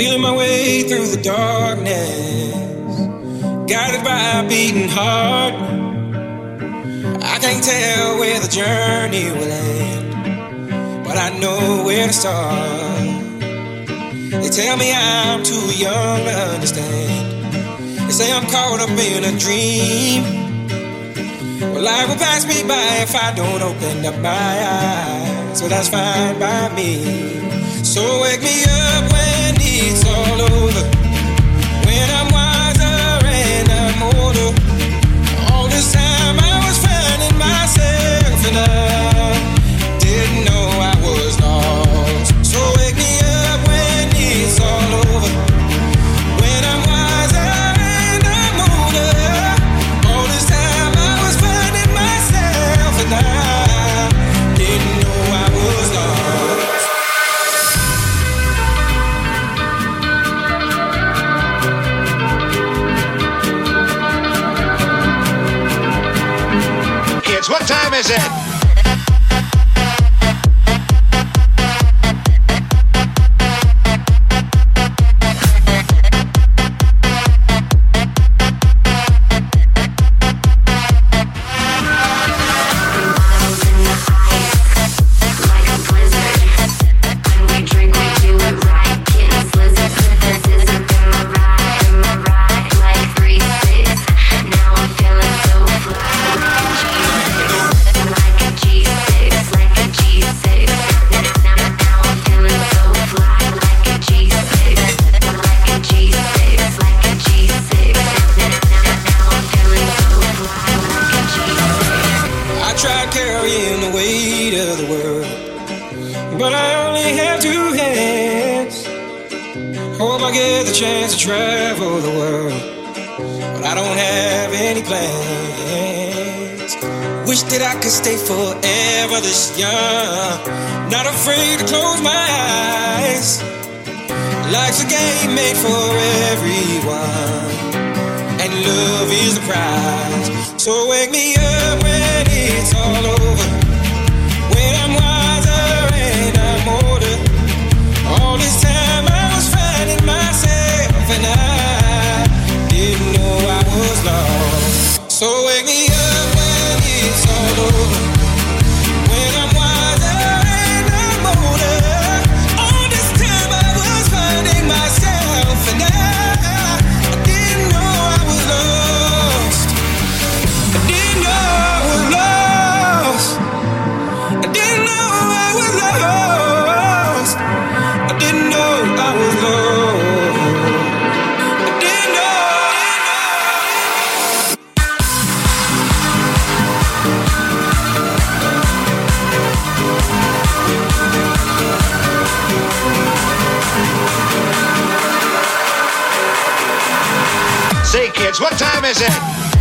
Feeling my way through the darkness, guided by a beating heart. I can't tell where the journey will end, but I know where to start. They tell me I'm too young to understand. They say I'm caught up in a dream. Well, life will pass me by if I don't open up my eyes. So that's fine by me. So wake me up when it's all over, when I'm wiser and I'm older. All this time I was finding myself and I didn't know I was lost. So wake me up when it's all over, when I'm wiser and I'm older. All this time I was finding myself and I didn't know I was lost. What time is it? Chance to travel the world, but I don't have any plans. Wish that I could stay forever this young, not afraid to close my eyes. Life's a game made for everyone, and love is the prize. So wake me up when it's all over, when I'm wiser and I'm older. All this time I was finding myself and I didn't know I was lost. So wake me up when it's all over, when I'm wiser and I'm older. All this time I was finding myself and I didn't know I was lost. I didn't know I was lost. I didn't know I was lost. I didn't know I was lost. Say, kids, what time is it?